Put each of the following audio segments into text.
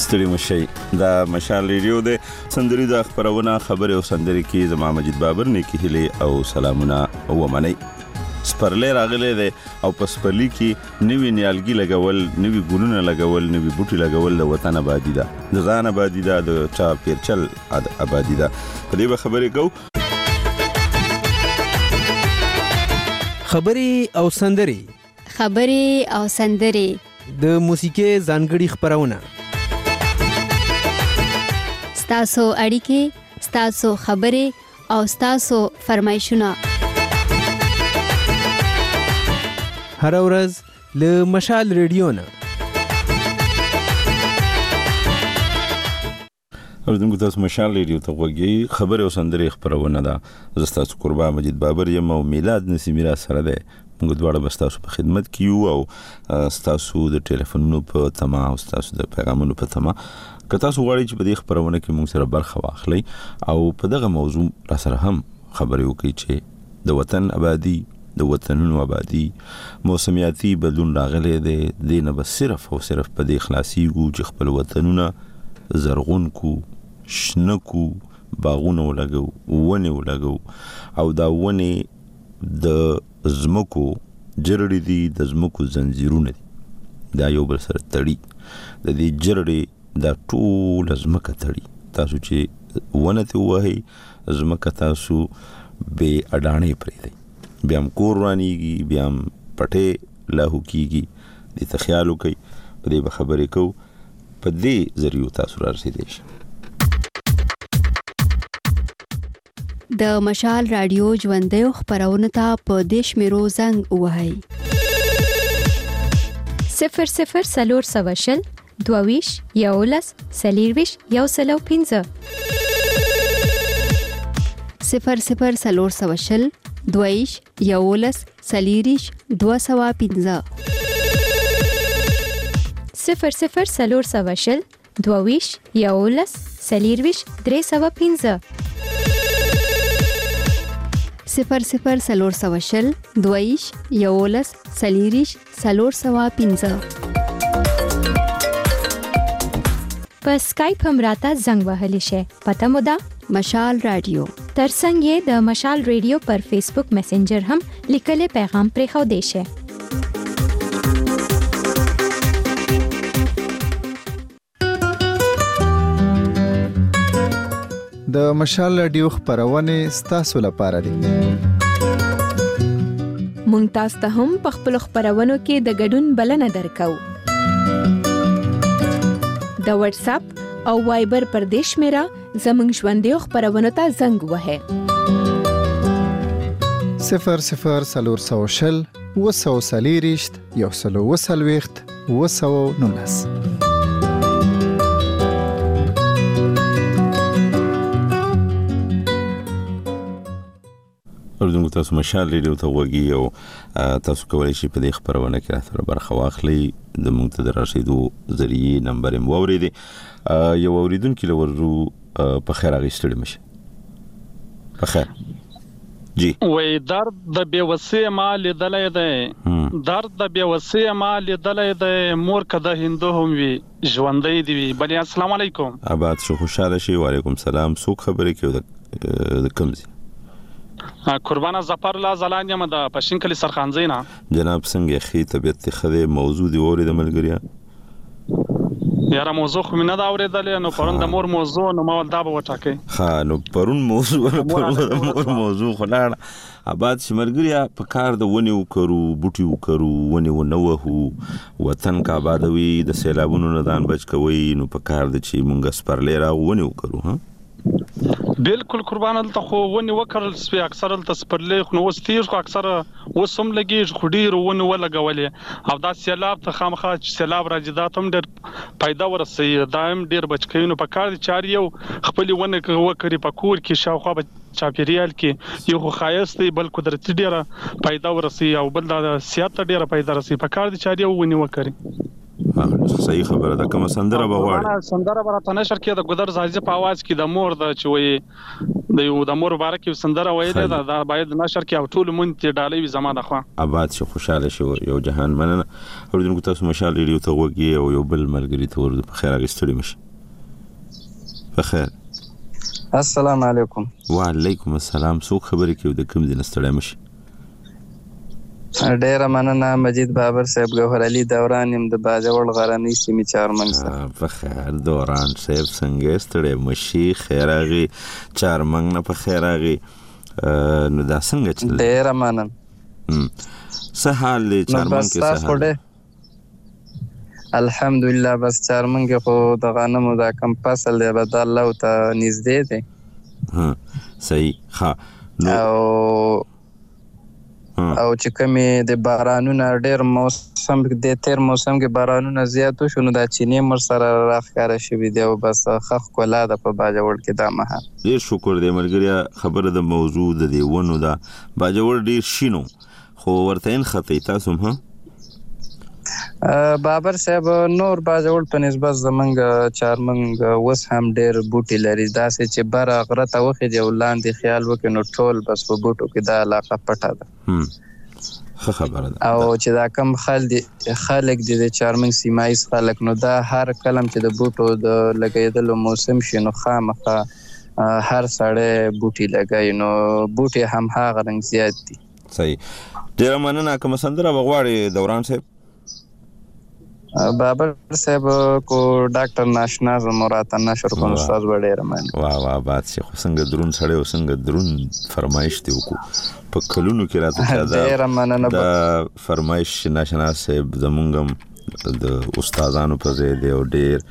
ستړي مشي دا مشال ریډیو د سندري د خبرونه خبره او سندري کې زما مجید بابر نه کې هلي او سلامونه او منی سپرلې راغلي دي او پسپرلی کې نوی نیالګي لګول نوی ګلونه لګول نوی بوټي لګول د وطن آبادی ده د ځان آبادی ده د چا پیرچل آبادی ده په دې خبرې کو خبري او سندري د موسیقي ځانګړي خبرونه ستاسو اړیکې ستاسو خبرې او ستاسو فرمایشونه هر ورځ له مشال ریډیو نه اوردونکو تاسو مشال ریډیو ته وګورئ خبر او سندري خبرونه ده زستاسو قربان مجید بابر یم او میلاد نسیمی را سره ده موږ دواړه بستاسو په خدمت کې یو او ستاسو د ټلیفونونو په تما او ستاسو د پیغامونو په تما که تاسو غواړئ چې په دې خبرونه کې موږ سره برخه واخلئ او په دغه موضوع را سره هم خبرې وکړئ چې د وطن آبادی د وطنونو آبادی موسمیاتي بدلون راغلی دی دینه بس صرف او صرف په دې خلاصيږي چې خپل وطنونه زرغون کو شنه کو باغونه ولګو ونه ولګو او دا ونه د زمکو جرړې دي د زمکو زنجیرونه دي دا یو بل سره تړي د دې جرړې دا ټول زمکه تړي تاسو چې ونه ته وایي زمکه تاسو به اډانې پرې دی بیا هم کور رانیږي بیا هم پټې لاهو کیږي د تخیالو کوي په دې خبرې کو په دې ذریعہ تاسو را رسیدئ شئ د مشال رادیو ژوندۍ خبرونه ته په دیش میرو زنګ وهاي 00 سواشل دوویش یولس سلیرویش یوسلو 15 00 سواشل دوویش یولس سلیریش 215 00 سواشل دوویش یولس سلیرویش 315 00 سواشل دویش یولس سلیریش 315 په سکایپ هم راته زنګ وهلی شي پته مو ده مشال رادیو ترڅنګ یې د مشال ریډیو پر فیسبوک میسنجر هم لیکلي پیغام پرې خو دی شي د مشال رادیو خبرونه ستاسو لپاره دي مونږ تاسو ته هم په خپل خبرونو کې د ګډون بلنه درکو د واتس اپ او وایبر پر دیش میرا زمنګ ژوندۍ خبرونو ته زنګ وهه 00 وسوسلیریشت یوسلو وسلويخت وسونونس اوردونکو تاسو مشال ریډیو ته وګورئ او تاسو کولی شئ په دې خبرونه کې راته برخه واخلئ د موږ ته د رسیدو ذریعہ نمبر هم واورئ یو اوریدونکو لورو په خیر اغوستل مشه په خیر جی وې درد د بیوسې ما لیدلې ده درد د بیوسې ما لیدلې ده مور کده هندو هم وی ژوندۍ دی بلی السلام علیکم آباد شو خوشاله شي وعلیکم السلام سو خبرې کې د کمزي قربانه ظفر الله زلان یم د پښین کلی سرخانزینا جناب څنګه خې طبيعت خده موضوع دی اورید ملګریا یاره موضوع خو نه دا اوریدل نو پرون د مور موضوع نو ما ول دا به وټاکې ها نو پرون موضوع مور موضوع خلاړ آباد شمرګریا په کار د ونی وکړو بوټي وکړو ونی ونوه وطن کا آبادوي د سیلابونو نه ځان بچ کوي نو په کار د چی مونږ سپرلې را ونی وکړو ها بالکل قربان ته خو ونی وکړل سپي اکثر ته سپرلې خو نو وستیر خو اکثر وسم لګي خډیر ونی ولګولې او دا سیلاب ته خامخا سیلاب راځي هم ډېر پیدا ورسي دایم ډېر بچکینو په کار چار یو خپل ونه وکړي په کور کې شاوخوا چاپیریال کې یو خو خایست بل قدرتي ډېر پیدا ورسي او بل دا سیاست ډېر پیدا رسي په کار چار یو ونی وکړي صحیح خبره ده. کوم سندره به غواړي؟ سندره به راته نشر کې د ګودر زازي په आवाज کې د مور د چوي د مور مبارک سندره ویلې ده، دا باید نشر کې او ټول مونږ ډالۍ وي زما د خوا. آباد شي، خوشاله شي. یو جهان مننه. اوریدونکو تاسو مشال ریډیو ته وګورئ او یو بل ملګری ته ورته په خیر اغستړي مشي. په خیر. السلام علیکم. وعلیکم السلام. څوک خبرې کوي د کوم دین ستړی مشي؟ ډیره مننه مجید بابر صاحب، ګوهر علي دوران يم د باجوړ غرنۍ سیمې چارمنګ سره. په خیر دوران صاحب څنګه ستړی مشي؟ خیر اغي چارمنګ نه په خیر اغي نو دا څنګه چل؟ ډیره مننه. څه حال دی چارمنګ کې؟ څه حال؟ الحمدلله. بس چارمنګ خو د غنمو دا کم فصل دی به د الله ته نږدې دی. صحیح. ها او چې کمې د بارانونو ډېر موسم د تیر موسم کې بارانونه زیات شو نو دا چینې مر سره راخاره شوي دی او بس خخ کولا د په باجوړ کې دا مها. ډېر شکر دی ملګریا. خبره د موضوع د دی ونو دا باجوړ ډېر شینو خو ورته ان خطي تاسو هم بابر صاحب نور باجوړ په نسبت زمنګ چارمنګ وس هم ډېر بوټي لري، داسې چې بر غره ته وخې دی ولاندې خیال وکړي نو ټول بس په بوټو کې دا علاقه پټه ده. خبره ده. او چې دا کم خلک دي د چارمنګ سیمایز خلک نو دا هر کلم چې د بوټو د لګیدلو موسم شي نو خامخا هر سړی بوټي لګي نو بوټي هم هغه رنګ زیات دي. صحیح. ډیره مننه. کوم سندره بغواړي دوران صاحب؟ بابر صاحب کو ډاکټر ناشنا زمراته نشر کوم استاد وړه رمن. واه بات شي. څنګه درون سړی او څنګه درون فرمایش دی وکړو په کلونو کې راته دا فرمایش ناشنا صاحب زمونږ د استادانو په ځای دی او ډیر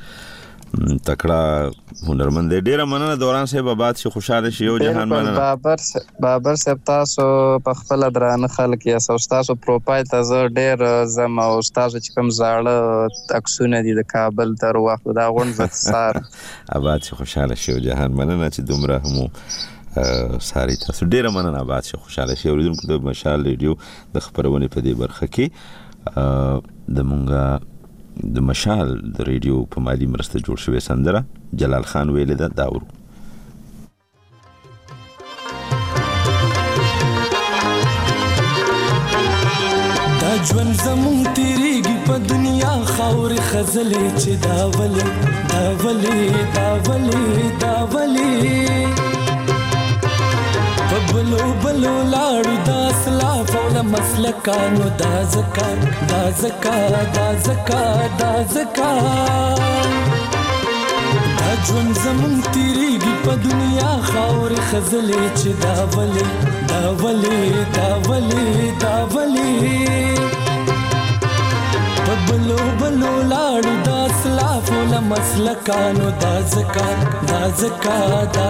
تکړه هنرمند دی. ډیره مننه دوران صاحب. آباد شي، خوشاله شي. یو جهان مننه. بابر صاحب تاسو په خپل درانه خلک یې تاسو پروفایل ته زه ډیر زم او تاسو چې کوم زاړه عکسونه دي د کابل تر وخت دا غونډه سار. آباد شي، خوشاله شي. یو جهان مننه چې دومره همو ساری تاسو. ډیره مننه. آباد شي، خوشاله شي. اوریدونکو د مشال ریډیو د خبرونې په دې برخه کې د مونږه د مشال د ریډیو په مالی مرسته جوړ شوی سندره جلال خان ویلې ده. دا ورو دا ژوند زمون تیریږي په دنیا خاورې خزلې چې دا ولې په بلو لاړو دا اسلاف او له مسلکانو دا زکات دا ژوند زمون تیریږي په دنیا خاورې خزلې چې دا ولې په بلو لاړو دا اسلاف او له مسلکانو دا زکات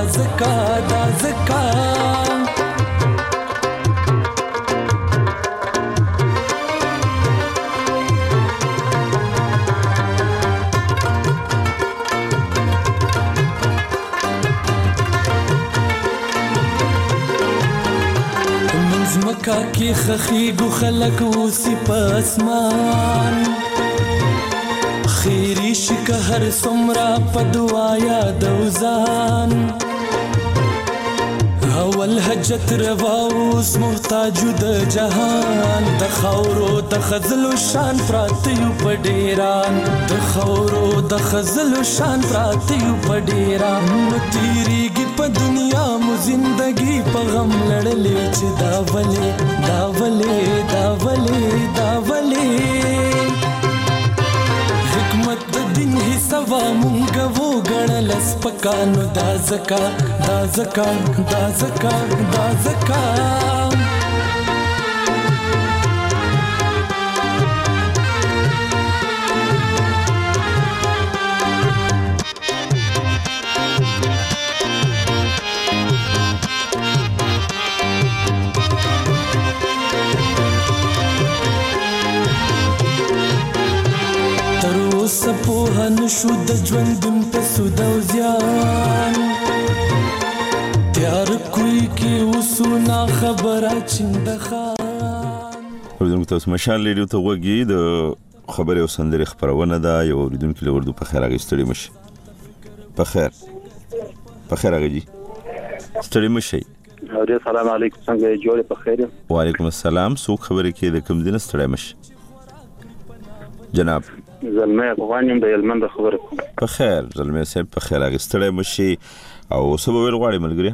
مکا کی خخیگو خلق اوسی پاسمان خیری شکه هر سمرا پا دعایا دوزان اول حجت رواوس محتاجو د جهان د خاورو د خزلو شان پراتیو په ډیران د خاورو د خزلو شان پراتیو په ډیران نو تیریږي په دنیا مو زندگی په غم لړلې چې دا ولې حکمت د دین حسابا مونږ وو غړل سپکانو دا زکا سپوهن شو د ژوندون په سود او زیان تیار کوي کې وسونا خبره چنده خان. ورته تاسو مشال ریډیو ته وګورئ. د خبرې او سندرې خبرونه ده. یو اوریدونکو له اردو په خیر اغستړي مشي. په خیر اغجی ستړي مشي. السلام علیکم، څنګه جوړ په خیر؟ وعلیکم السلام. څوک خبرې کې د کوم دین ستړي مشي جناب؟ زلمه افغانیم د هلمند خبره کوم. په خیر زلمه صاحب، په خیر اغستړي مشي. او سبب ویل غواړي ملګری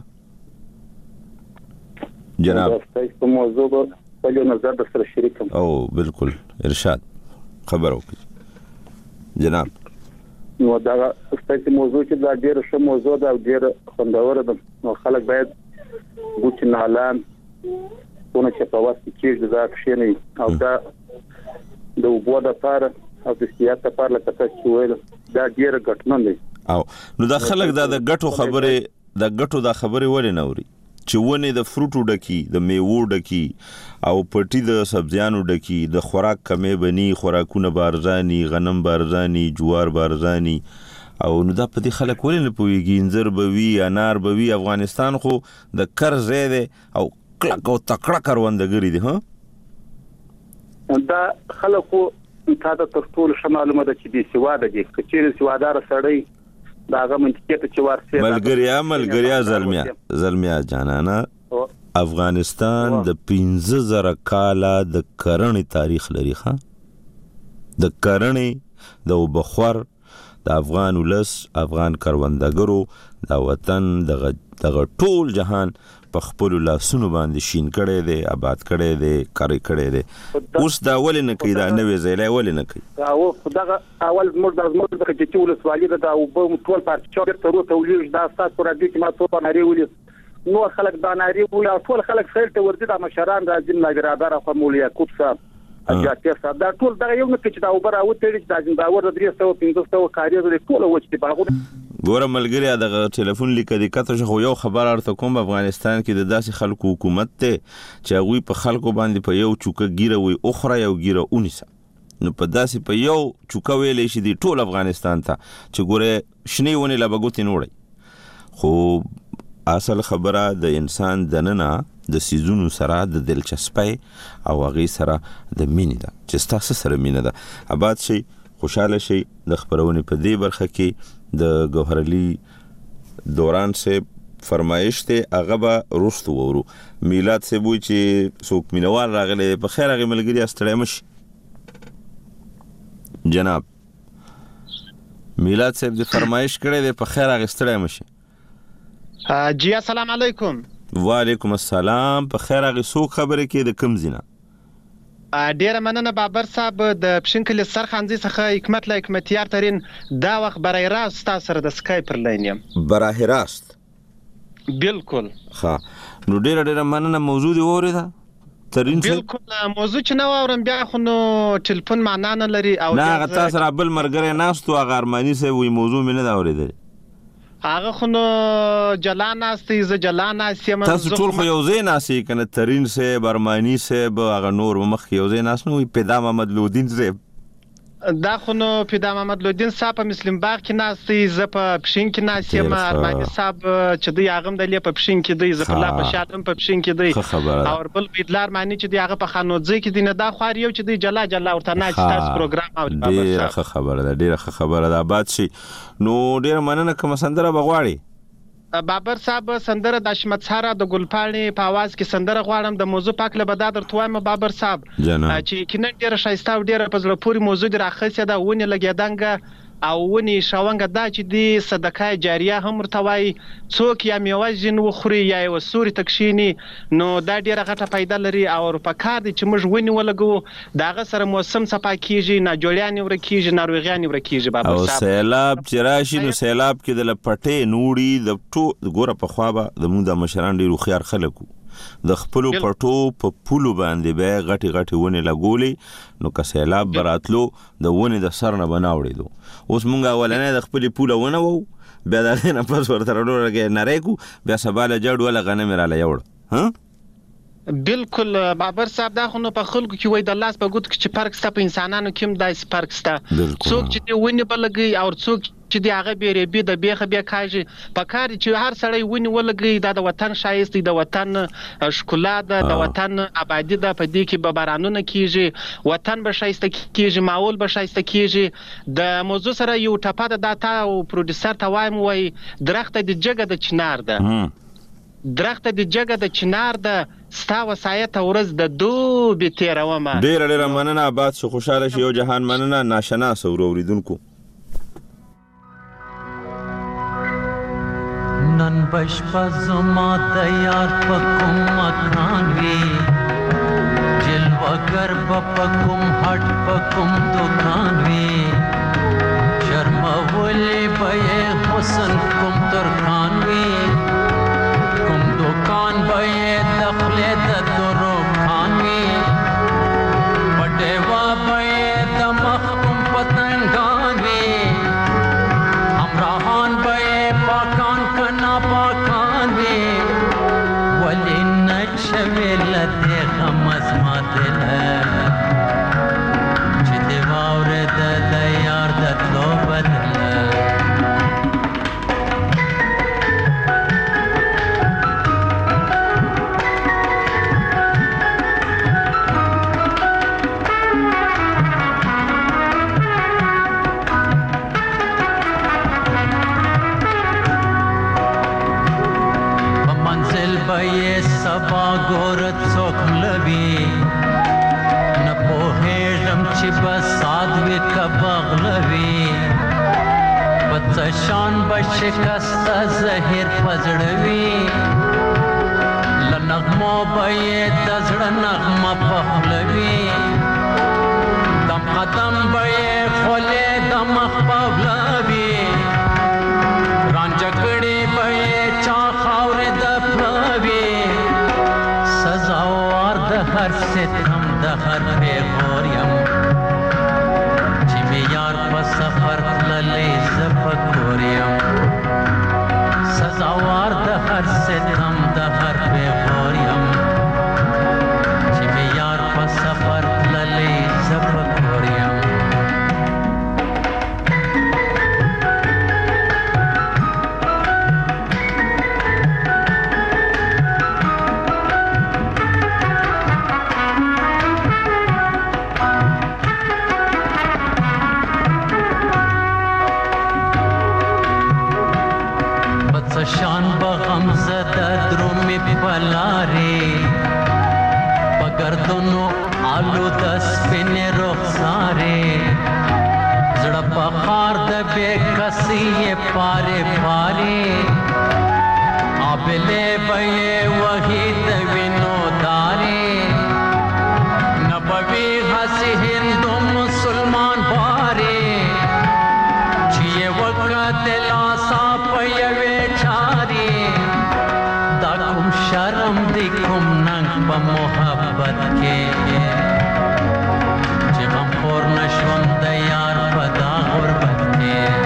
جناب؟ تاسو موضوع په یو نظر د سره شریکم. او بالکل ارشاد خبر وکړي جناب. نو دا ستاسو موضوع چې دا ډیره ښه موضوع ده او ډیره خوندوره ده. نو خلک باید بوت نالان ونه چې په واسطه کې دا کښینی او دا د وبو د پاره او د سیاست لپاره لکه څه ویل دا ډیره ګټمن دی. او نو دا خلک دا د ګټو خبره ولې نه اوري چې ونه د فروټو ډکی، د میوو ډکی او پټي د سبزیانو ډکی، د خوراک کمې بني، خوراکونه بارزاني، غنم بارزاني، جوار بارزاني. او نو دا په دې خلک ولې نه پوهیږي؟ انځر به وي، انار به وي. افغانستان خو د کر ځای دی او کلک او تکړه کروندګري دی. ها دا خلکو تا ته تر ټولو ښه معلومه ده چې دې سواده دي. که چیرې سوادار سړی دا هغه منطقې ته چې ورسې ملګریا زلمیا جانانا، افغانستان د 15,000 کاله د کرنې تاریخ لري. ښه د کرنې د وبخور د افغان ولس، افغان کروندګرو د وطن دغه ټول جهان په خپل لاسونو باندې شین کړي دي، آباد کړي دي، کاری کړي دي. اوس دا ولې نه کوي؟ دا نوې ځای ولې نه کوي؟ او دغه اول موږ د چې ولسوالۍ دا او په ټول پارچو ته ورته ولې دا تاسو را دي چې ما ته باندې ولې نو خلک دا ناری ولې ټول خلک خیر ته ورته د مشران راځي نه ګرادار خو مولیا کوب صاحب اجازه صاحب دا ټول دا یو نه چې دا وبره او ته چې دا زنداور د 315 کاری د ټول وچې باغونه. ګوره ملګری دغه ټلیفون لیکه د کته خو یو خبر ارته کوم. افغانستان کې د داسې خلکو حکومت ته چې هغه په خلکو باندې په یو چوکه ګیره وي اخرى یو ګیره اونیسه. نو په داسې په یو چوکه ویلې شي دی ټول افغانستان ته چې ګوره شنی ونه لا بغوتی نوړي. خو اصل خبره د انسان دننه د سيزونو سره د دلچسپي او هغه سره د مینې ده چې تاسو سره مینه ده. آباد شي، خوشاله شي. د خبرونه په دې برخه کې د گوهر علي دوران سے فرمایش ته هغه به رستو ورو. میلاد سے وای چې څوک مینوال راغله په خیر هغه ملګری استړی مش جناب. میلاد صاحب د فرمایش کړی د په خیر هغه استړی مش. جی السلام علیکم. وعلیکم السلام. په خیر هغه څوک خبره کې د کم زینا؟ ډیره مننه بابر صاحب. د پښینکل سرخانځي څخه حکمت لا حکمتیار ترين دا وخت برای راست تاسو سره د سکایپ پر لاین یم. برای راست بالکل. ها نو ډیره مننه. موضوع دی اوریدا ترين بالکل موضوع چې نو اورم بیا خو نو ټلیفون معنا نه لري او نه غتا سره بل مرګره ناستو هغه ارمانی سه وی موضوع مینه دا اوریدل هغه خو نو جلان استي ز جلان اسیم تاسو ټول خو یو ځای ناسي کنه ترين سه برمانی سه به هغه نور مخ یو ځای ناس نو پیدا محمد لودین سه دا خو نو پیدا محمد لودین صاحب په مسلم باغ کې ناسي ز په پښین کې ناسي ما ارمانی صاحب چې دی هغه د لې په پښین کې دی ز په لا په شاتم په پښین کې دی او بل بیدلار معنی چې دی هغه په خانوځي کې دی نه دا خو یو چې دی جلا ورته نه چې تاسو پروګرام او ډیره خبره ده آباد شي. نو ډیره مننه. کوم سندره بغواړي؟ بابر صاحب سندره د اشمت ساره د ګلپاڼې په आवाज کې سندره غواړم. د موضوع پاک له بدادر توام بابر صاحب چې کینه ډیره شایسته او ډیره په زړه پورې موضوع دی راخصه دا ونه لګیدانګه او ونی شاونګه دا چې دی صدقه جاریه هم ورتوي څوک یا میوازین وخوري یا وسوري تکشینی نو دا ډیره غټه پیدا لري او په کار دي چې موږ ونی ولګو داغه سره موسم صفا کیږي نه جوړیان ورکیږي ناروغیان ورکیږي بابا صاحب. او سیلاب چې راشي نو سیلاب کې د لپټې نوړي د ټو ګوره په خوابه د موږ د مشران ډیرو خيار خلکو د خپل پټو په پولو باندې به غټي ونه لګولې نو که سیلاب براتلو د ونه د سر نه بناوړې دو. اوس مونږه ولنه د خپل پوله ونه وو بیا دا نه پس ورته ورګه نریکو بیا سباله جوړ ولا غنم را لېوړ. ها بالکل بابر صاحب دا خو نو په خلکو کې وای د لاس په ګوت کې چې فرق ستا په انسانانو کې هم دای فرق ستا. څوک چې ونی بلګي او څوک چې دی هغه بیرې د بیخه بیا کاږي په کار چې هر سړی ونی ولګي د وطن شایست د وطن ښکلا د وطن آبادی د پدې کې به بارانونه کیږي وطن به شایسته کیږي ماحول به شایسته کیږي د موضوع سره یو ټپه د داتا او پروډوسر ته وایم وای درخت د جګه د چنار ده درخت د جګه د چنار ده ستا وصایت ورځ د دوبې تیرومه ډېره مننه آباد شو خوشحاله شي یو جهان مننه ناشناس اوریدونکو نن بشپا زما د یار په کوم مکان وی جلوگر په کوم هټ په کوم دکان وی شرمولی به حسن کوم ترکان وی کوم دکان به دخل د درو خان وی پټوا به د مخ کوم پتنګان وی همراهان به پاکان کنا پاکان وی ولی نشویل د غمز ماتل چې دی واورد د یار د تلو بدل سبا ګورت څوک لوي نه پوهېږم چې بس سادوي کبغلوي په شان بشکسته زهر پزړوي له نغمو به یې د زړه نغمه پخلوي دم قدم به یې خولې د مخ پولوي رانجه کړې به یې چا خاورې د هر ستم د هر پیغور یم چې می یار په سفر تللی زپکور یم سزاوار د هر ستم د هر پیغور یم چې می یار په سفر تللی زپکور یم شان بغم زده درومی پلاری پگردونو آلو دس پین رخساری زڑا پخار د بے کسی پارے پاری آبلے بے وحی دوینو داری نبوی حسی ہندو مسلمان باری چیئے وقت لاسا پیوے شرم دی کوم ننګ په محبت کې چې غم خور نشوم د یار په دا غربت کې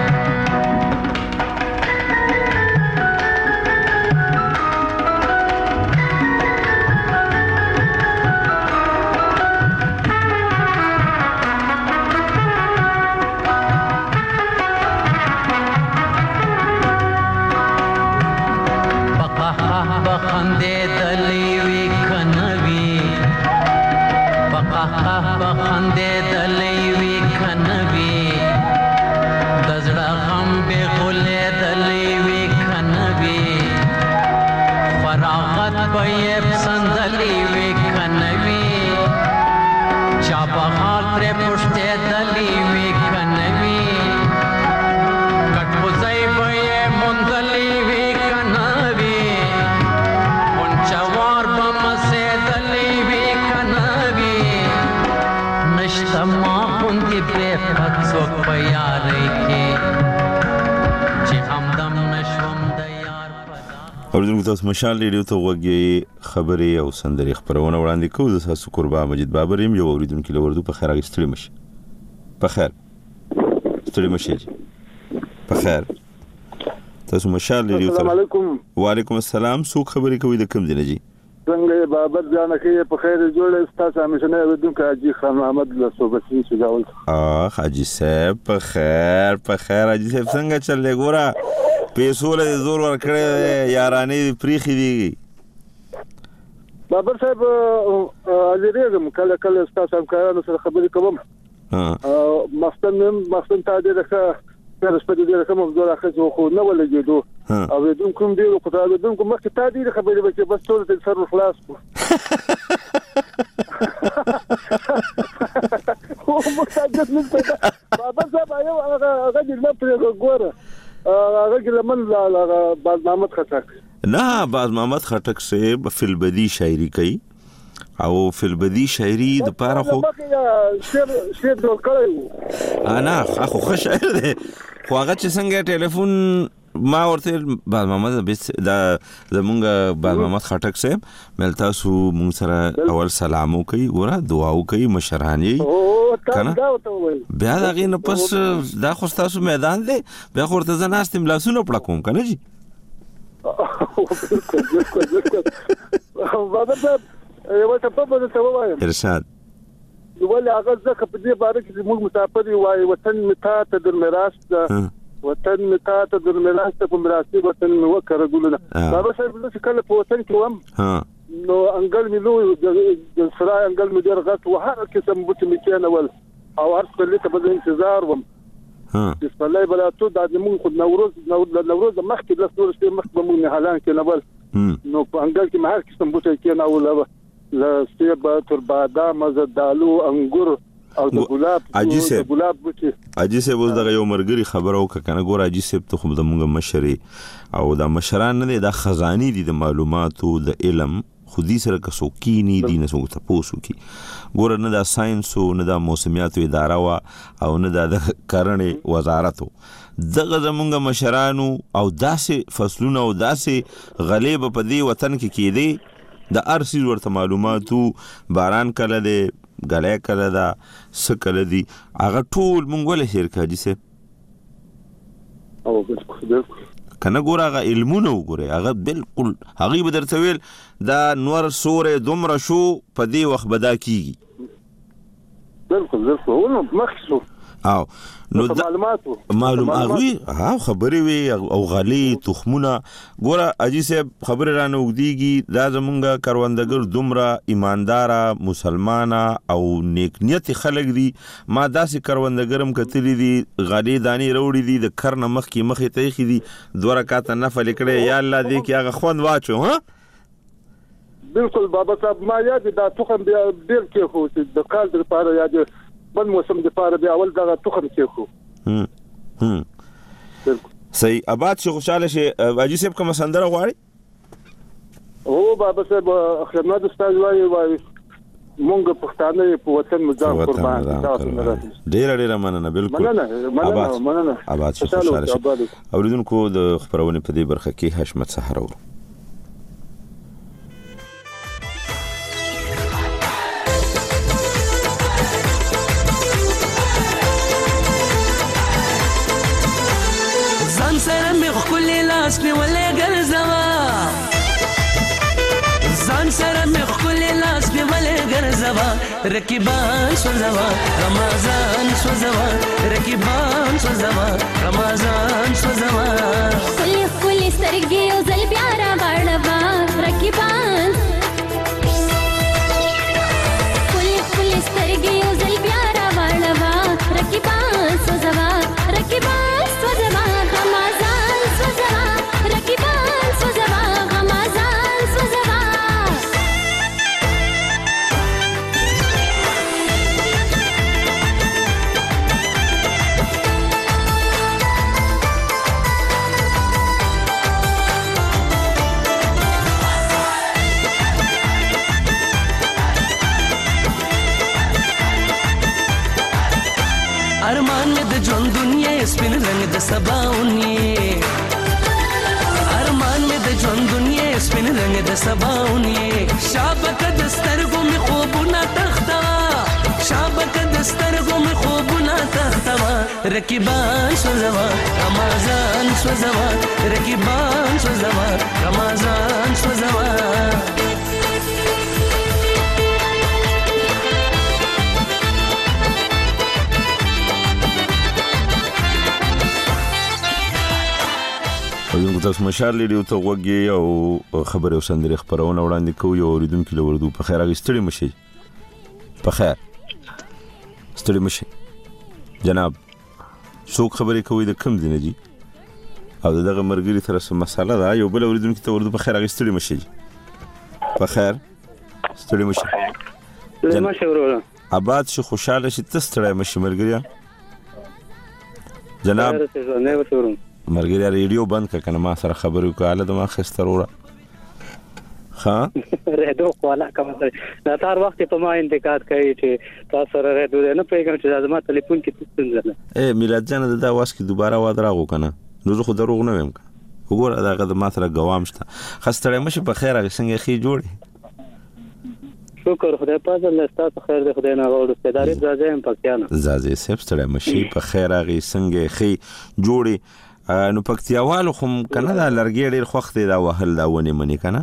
بخندے دلی وی کھنوی دزڑا غم بے غلے دلی وی کھنوی فراغت بیب سندلی وی کھنوی چاپا حال پر پشتے دلی وی کھنوی کٹ بزائی بیب مندلی وی کھنوی انچوار بمسے دلی وی کھنوی نشتما خوندی بے فتسوک پیاری کی چی همدم نشوم دیار اوریدونکو تاسو مشال ریډیو ته وګورئ خبرې او سندري خبرونه وړاندې کوو زه تاسو قربا مجید بابر یم یو اوریدونکو لوردو په خیر اگستړي مشي په خیر ستړي مشي په خیر تاسو مشال ریډیو ته السلام علیکم وعلیکم السلام څوک خبرې کوي د کوم ځای نه جی څنګه بابر جان کې په خیر جوړ استاد همیشه ودونکو حاجی خان محمد له صوبتین شجاول حاجی صاحب په خیر حاجی صاحب څنګه چلې ګوره پیسو له زور ور کړې یارانې پریخي دي بابر صاحب اجریږم کله کله استاد صاحب کارانو سره خبرې کوم مستن ته دې راځه پر سپېد دې راځم زه راځم خو نو ولګېدو او دوم کوم دی او خدای دوم کوم مخکې تا دې خبرې وکړي بس ټول دې سر خلاص کو او مستعد نشته بابا صاحب یو هغه دې نه پرې ګوره هغه کې من لا باز محمد خټک نه باز محمد خټک سے فلبدی شاعری کوي او فلبدی شاعری د پاره خو شعر جوړ کړی انا خو ښه شاعر دی خو هغه چې څنګه ټلیفون ما ورته باز محمد دا زمونږ باز محمد خټک صاحب مل تاسو مونږ سره اول سلام وکي ګوره دعا وکي مشرانی کنه بیا دا غي نه پس دا خو تاسو میدان دی بیا خو ورته ځناستم لاسونه پړکوم کنه جی بابا صاحب یو څه په دې ته وایم ارشاد ولې هغه ځکه په دې باره کې موږ مسافر یو وطن متا ته در میراث ده وطن متا ته در میراث ته په میراثي وطن مو وکړه ګلونه بابا صاحب چې کله په وطن کې وم نو انګل مې نو سرای انګل مې ډېر غټ و هر قسم بوټي مې کېنول او هر څه ته په انتظار وم بسم الله بلاتو دا موږ خو نوروز مخکې د نور شته مخ به موږ حالان کې نول نو په انګل کې هر قسم بوټي کېنول لا سیب تر بادام زدالو انګور او د ګلاب بوټي اجي سه بوز دغه یو مرګري خبرو کنه ګور اجي سه ته خو د موږ مشري او دا مشران نه د خزاني دي د معلوماتو د علم خودي سره کسو کینی دي نه څنګه تاسو کی ګور نه دا ساينس او نه دا موسمیاتو اداره وا او نه دا د کرنې وزارتو دغه زمونږ مشرانو او داسې فصلونه او داسې غلیب په دې وطن کې کېدی د ارسي ورته معلوماتو باران کله دی غلې کله دا سکله دی هغه ټول مونږ ولې شیر کاږي سه او بالکل کنه ګور هغه علمونه وګوره هغه بالکل هغه به درته ویل دا نور سورې دومره شو په دې وخت بدا کیږي بالکل ونه مخصوص او نو معلومات ها خبرې وي او غلي تخمونه ګوره اجي صاحب خبر رانه وګديږي دا زمونږه کاروندګر دومره ایماندارا مسلمانه او نیک نیت خلک دي ما داسې کاروندګرم کتلی دي غلي دانی وروړي دي د کرنه مخې ته دي دوه رکعات نفل کړي یا الله دې کې هغه خوند واچو ها بالکل بابا صاحب ما یاد دا تخم بیا ډیر کې خو د کال د لپاره یاد بل موسم د پاره بیا اول دغه تخم کې خو صحیح آباد شي خوشاله شي اجي صاحب کوم سندره غواړي او بابا صاحب خدمت استاد وایي مونږ پښتانه په وطن مزام قربان ډیر مننه بالکل مننه آباد شي خوشاله شي اوریدونکو د خبرونه په دې برخه کې حشمت سحر ورو لاس می ولې ګرځوا ځان سره می خپل لاس می ولې ګرځوا رقیبان سوزوا رمضان سوزوا رقیبان سوزوا رمضان سوزوا خپل سترګې او ځل بیا را واړوا رقیبان خپل سترګې او ځل بیا را واړوا رقیبان سوزوا رقیبان سوزوا رمضان سوزوا رقیبان سوزوا رمضان سوزوا ارمان में د ژوند دنیا سپین رنگ د سباونی ارمان में د ژوند دنیا سپین رنگ د سباونی شابک د سترګو می خوبونه تختا شابک د سترګو می خوبونه تختا رقیبان سوزوا رمضان سوزوا رقیبان سوزوا رمضان سوزوا تاسو مشال ریډیو ته وګورئ او خبرې او سندرې خبرونه وړاندې کوي او اوریدونکو له وردو په خیر اغستړي مشي په خیر ستړي مشي جناب څوک خبرې کوي د کم دینه جی او دغه مرګري تر څه مساله ده یو بل اوریدونکو ته وردو په خیر اغستړي مشي په خیر ستړي مشي مشي ورو آباد شي خوشاله شي تستړی مشي مرګري جناب مرګري ریډیو بند کنه ما سره خبرې کوله د ما خستر وره ها ریډیو کوله کوم دا تار وخت په ما انتقاد کوي چې تاسو سره ریډیو نه پیغام چې زما ټلیفون کې څنګه اے میلاد جان دا واس کې دوباره واد راغو کنه نو زه خو دروغ نه ویم وګوره دا غد ما سره ګوام شته خستړی مشي په خیر هغه څنګه خي جوړي شکر خدای پاک الله ستاسو خیر دې خدای نه غوړو ستداري ځاځم پکتیانه ځاځي سپ ستړی مشي په خیر هغه څنګه خي جوړي نو پکتیاوالو خو کنه دا لرګي ډیر خوخت دا وهل دا ونی منی کنه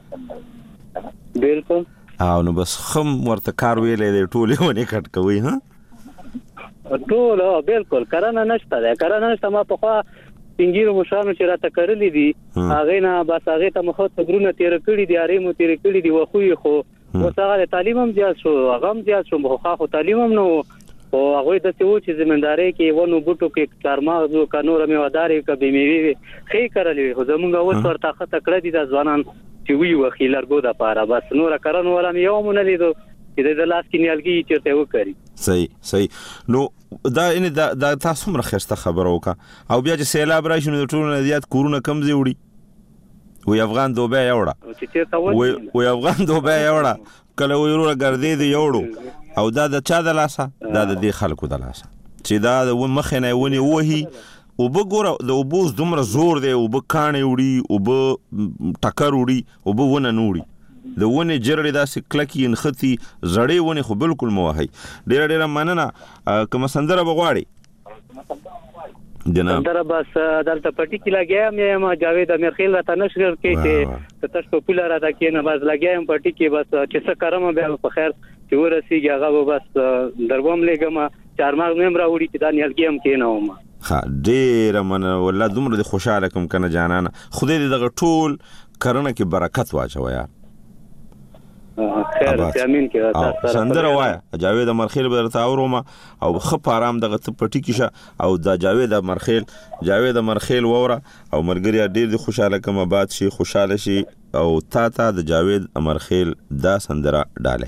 بالکل او نو بس خم ورته کار ویلې دی ټوله ونی کټ کوي ها ټول بالکل کرانه نشته دا کرانه نشته ما په خوا څنګه مشانو چې راته کړلې دي هغه نه بس هغه ته مخ ته برونه تیر کړی دي اړې مو تیر کړی دي خو وسغه تعلیم هم زیات شو هغه هم زیات شو خو تعلیم هم نو او هغه د څه و چې زمینداري کې ونو بوټو کې چارمغز او کانور میواداري کبي میوي خې کړلې خو زمونږ اوس ورته خطه کړې دي د ځوانان چې وی وخی لرګو د پاره بس نور کرن ولا یو مونږ لیدو چې د لاس کې نیالګي چیرته وکړي صحیح نو دا ان دا تاسو مر خسته خبر وکا او بیا چې سیلاب راشي نو ټول نه زیات کورونه کم زی وړي وی افغان دوبه یوړه وی افغان دوبه یوړه کله ویروره ګرځې دی یوړو او دا د چا د لاسه دا د دې خلکو د لاسه چې دا د مخنه ونی وਹੀ او بګوره د وبوز دومره زور دی او بکانې وړي او ب ټکر وړي او بونه نوړي د ونه جرړې داسې کلکی انختی زړې ونه خو بالکل موهي ډېر مننه کوم سندره بغواړي جناب سندره بس دلته پټی کې لګیام یم جاوید امیر راته نشر کې چې تاسو پوپولار راته کې نه بس لګیام پټی کې بس چې څه کارم به په خیر چې ورسیږي هغه بس دروم لګم چارمغ مم راوړي چې دا نیالګیم کې نه ومه ها ډېر مننه والله دومره د خوشاله کوم کنه جانانه خدای دې دغه ټول کرنه کې برکت واچوي خیر امین کې تاسو سندره وایا جاوید مرخیل به درته اورم او خپ آرام دغه پټی کې شه او دا جاوید مرخیل ووره او مرګري ډیر د خوشاله کوم آباد شي خوشاله شي او تا د جاوید مرخیل دا سندره ډاله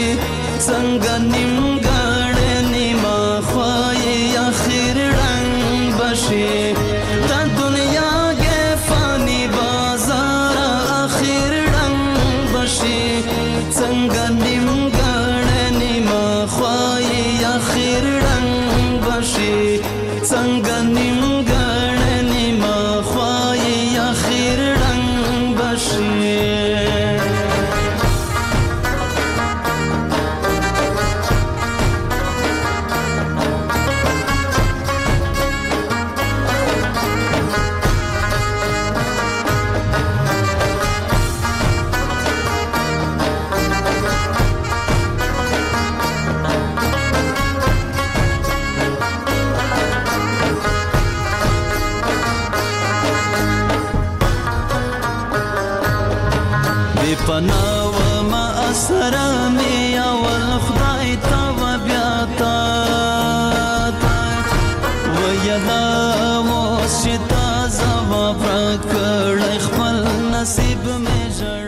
څنګه نیمګړې نیمه خوای اخر رنگ بے پناه و ما اسره می اول خدای تا و بیا تا و یلا وشتا زما پرکړ خپل نصیب می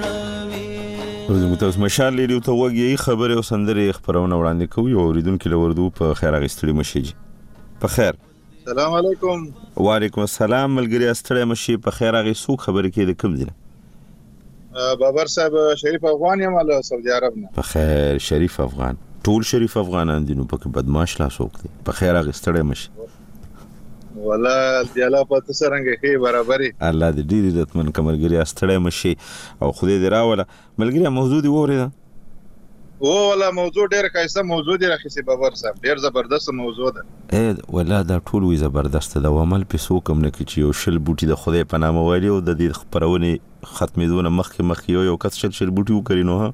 تاسو مشال لري ته وګي خبره او سندره خبرونه وړاندې کوي او اوریدونکو لوردو په خیر اغستړي مشي په خیر السلام علیکم وعلیکم السلام ملګری استړی مشي په خیر اغي سو خبره کې د کوم دي بابر صاحب شریف افغان یم له سعودي عرب نه په خیر شریف افغان ټول شریف افغانان دي نو پکې بدمعاش لا سوک دي په خیر اغي استړی مشي ولا دی الله په تسرنګ کې برابرۍ الله دې ډېر عزتمن کمرګری استړی مشي او خدای دې راوله ملګری موضوع دی وره ولا موضوع ډېر ښایسته موضوع دی راخسي بابر صاحب ډېر زبردست موضوع ده ولا دا ټول وی زبردست ده عمل په سو کوم نه کې یو شل بوټي د خدای په نامه وایي او د دې خبرونه ختمېدونه مخکې یو کس شل بوټي وکړي نو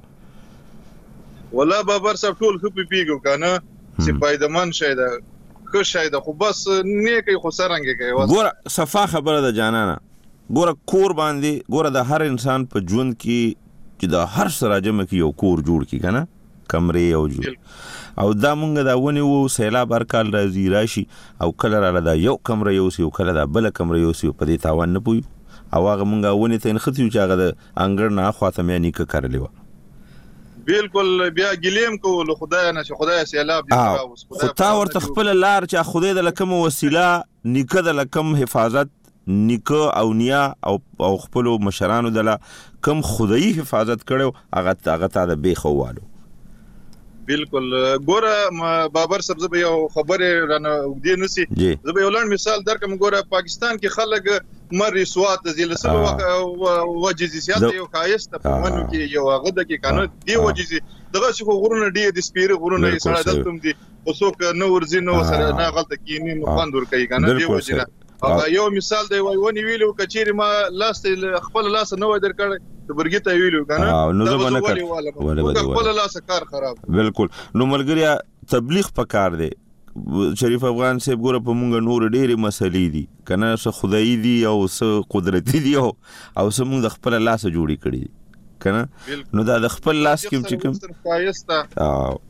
ها ولا بابر صاحب ټول خو پیګو کنه چې پایدمان شي دا خو شاید خو بس نیکي خو سرنګ کوي ګوره صفه خبره ده جانانه ګوره کور باندې ګوره د هر انسان په ژوند کې چې د هر سره جمع کې یو کور جوړ کی کنه کمرې او جوړ او دا مونږ دا ونی وو سیلاب هرکال راځي راشي او کله را دا یو کمره یو سی او کله دا بل کمره یو سی په دې تاوان نه پوي او هغه مونږ ونی ته نختیو چې هغه د انګړ نه خواته مې نیکه کړلی و بالکل بیا ګلیم کول خدای نه چې خدای سیلاب دې خو تا ورته خپل لار چې خدای د لکم وسیله نیکه د لکم حفاظت نیکه او نیا او خپل مشرانو د کم خدای حفاظت کړو هغه تا د بیخوالو بالکل ګوره بابر صاحب زه یو خبره رانه ودی نسی زه به ولن مثال درکم ګوره پاکستان کې خلک مری سوات زیلسل وجزيات یو خایست په منو کې یو هغه د کې قانون دی وجزي دغه څه غرونه دی د سپیره غرونه یې سره دلتم دي اوسوک نو ورزینو سره نه غلطه کینی مخاند ور کوي کنه دی وجنه یو مثال دی ونی ویلو کچيري ما لاس خپل لاس نو درکړ برګیته ویلو کنه نو زمانه کړ ولا خپل لاس کار خراب بالکل نو ملګریا تبلیغ پکار دی شریف افغان صاحب ګوره په مونږ نور ډېرې مسلې دي کنه څه خدای دی او څه قدرتي دی او څه مونږ د خپل لاس جوړی کړی کنه نو دا د خپل لاس کې چې کوم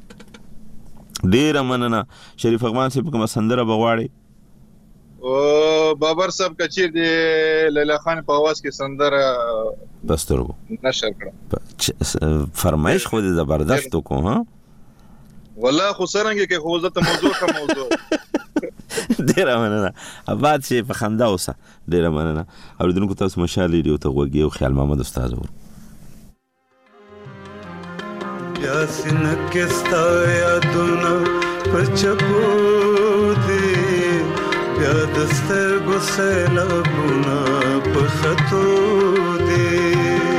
ډېر مننه شریف افغان صاحب کوم سندره بغواړي او بابر صاحب کچیر دی لیلا خان په आवाज کې سندره دسترګو نشر کړه فرمایش خو دې زبردست کو ها والله خو سرنګ کې خو ځته موضوع کا موضوع ډیر مننه اباد شي په خندا اوسه ډیر مننه اوریدونکو تاسو مشالې دی او ته وګي او خیال محمد استاد ور یا سن کستا یادونه پچپو دی بیا دستر ګسلا ګنا په خطو دی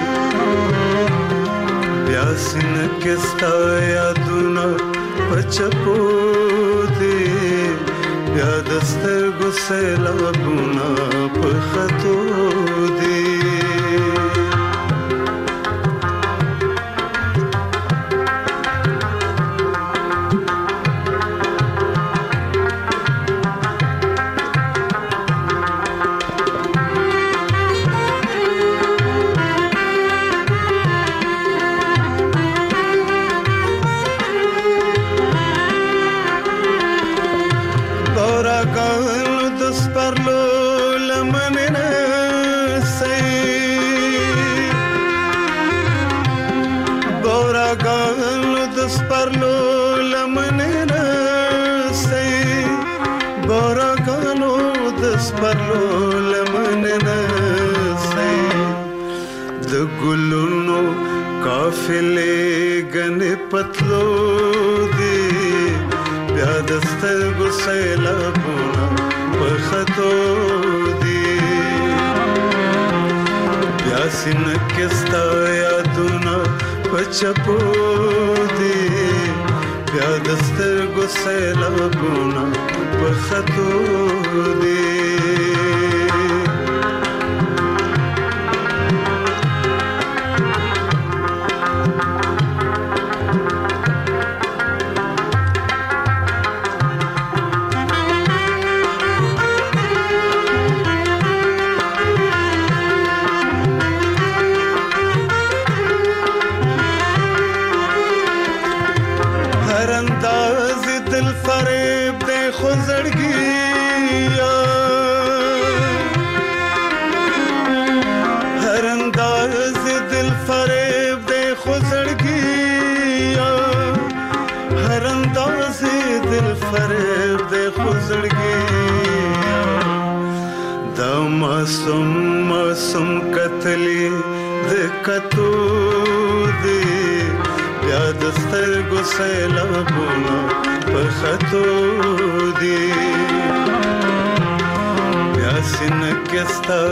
بیا سن کستا یادونه پچپو دی بیا دستر ګسلا ګنا په خطو دی काफिले गने पतलो दे बया दस्तर गुसैला बुना बखतो दे बया सिन किस्ता यादुना पचपो दे बया दस्तर गुसैला बुना बखतो दे زړګي د معصوم کتلې د کتو دې بیا د سترګو سیلابونه په خطو دې بیا سینه کې ستا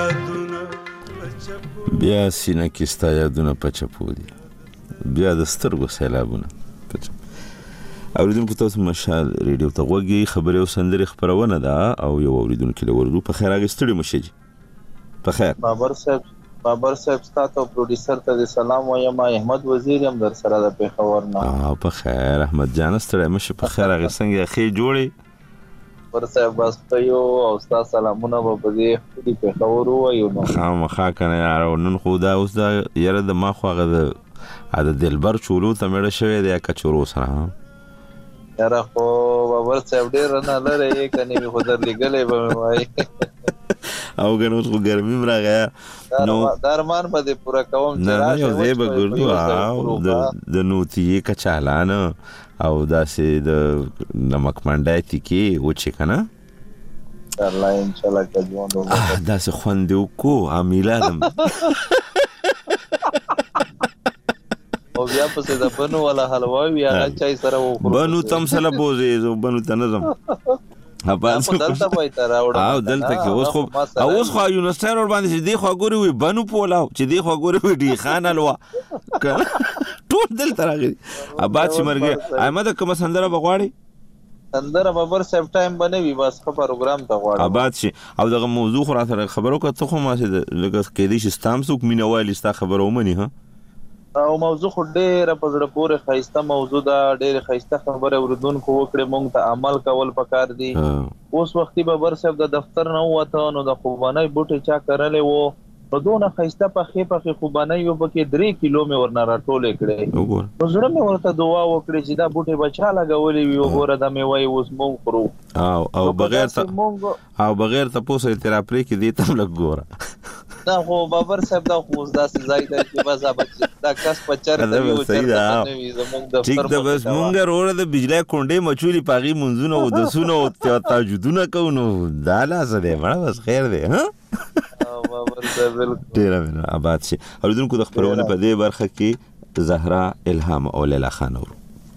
یادونه په چپو دي بیا د سترګو سیلابونه په چپو. اوریدونکو تاسو مشال ریډیو ته غوږی خبري او سندري خبرونه ده او یو اوریدونکو له ورغلو په خیر اگستړي مشي په خیر. بابر صاحب تاسو پروډوسر ته سلام وایم. احمد وزیر هم در سره د پیښور نه. په خیر احمد جان ستړي مشي په خیر هغه څنګه خې جوړي بابر صاحب بس یو او تاسو سلامونه به دې پیښور وایو نو خامخا کنه یار نن خدا اوس دا یره د ما خو هغه د دلبر چولو ته مړ شوی دی کچورو سره یاره خو بابر صاحب ډیر نه لري کني می خو در لګلې به وای او غنو خو ګرمي راغیا نو درمان به پورا کوم چې راځي نه زه به ګردو او د نوتی کچالان او داسې د نمک منډای تیکی و چې کنه الله ان شاء الله کوم داسې خوندو کو امیلادم او بیا پسې د بنو ولا حلوا بیا چای سره وخورو بنو تم سره بوزي زو بنو تنظم اپاس دلته وای تر راوړم او دلته کې اوس خو یونستر ور باندې دی خو ګوري وي بنو پولاو چې دی خو ګوري وي دی خان الوا ټول دلته راغلي اباد سیمرګي احمد کوم سندره بغواړي سندره بابر صاحب ټایم بنوي بس خبر پروګرام ته غواړم اباد شي او دغه موضوع خو راته خبرو کته خو ما چې لګس کې دي چې ستامسوک مینوالي ستا خبرو مني ها او موضوع خو ډېر په زړه پورې خایسته موضوع ده ډېر خایسته خبره اوریدونکو وکړي مونږ ته عمل کول پکار دي اوس وختي بابر صاحب د دفتر نه وته نو د خوبانای بوټي چا کړلې وو په دونه خایسته په خې خوبانای یو پکې 3 کیلو مې ورنه راټولې کړې نو زړه مې ورته دعا وکړې چې دا بوټي بچا لګولې وي وګوره د مې وای اوس مونږ خورو او بغیر ته پوسه تراپری کې دي تم لګ ګوره دا خو بابر صاحب دا خو داسې ځای دی چې بس دا کس په چرته وي او چرته نه وي زموږ دفتر ټیک ده بس مونږ وروره د بجلی کونډې مچولي پاغي منځونه او د سونو او تاجدونه کوو دا لاسه دی مړه بس خیر دی ها بابر صاحب ډیر مننه آباد شي اوریدونکو د خبرونه په دې برخه کې زهرا الهام او لیلا خان ورو